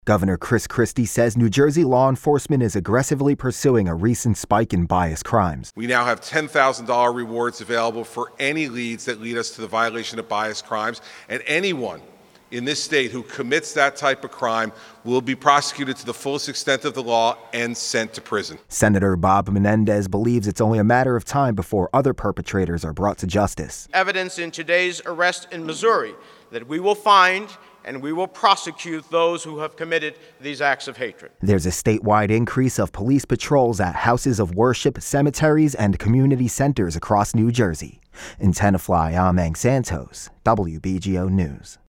Governor Chris Christie says New Jersey law enforcement is aggressively pursuing a recent spike in bias crimes. We now have $10,000 rewards available for any leads that lead us to the violation of bias crimes, and anyone in this state who commits that type of crime will be prosecuted to the fullest extent of the law and sent to prison. Senator Bob Menendez believes it's only a matter of time before other perpetrators are brought to justice. Evidence in today's arrest in Missouri that we will find and we will prosecute those who have committed these acts of hatred. There's a statewide increase of police patrols at houses of worship, cemeteries, and community centers across New Jersey. In Tenafly, I'm Ang Santos, WBGO News.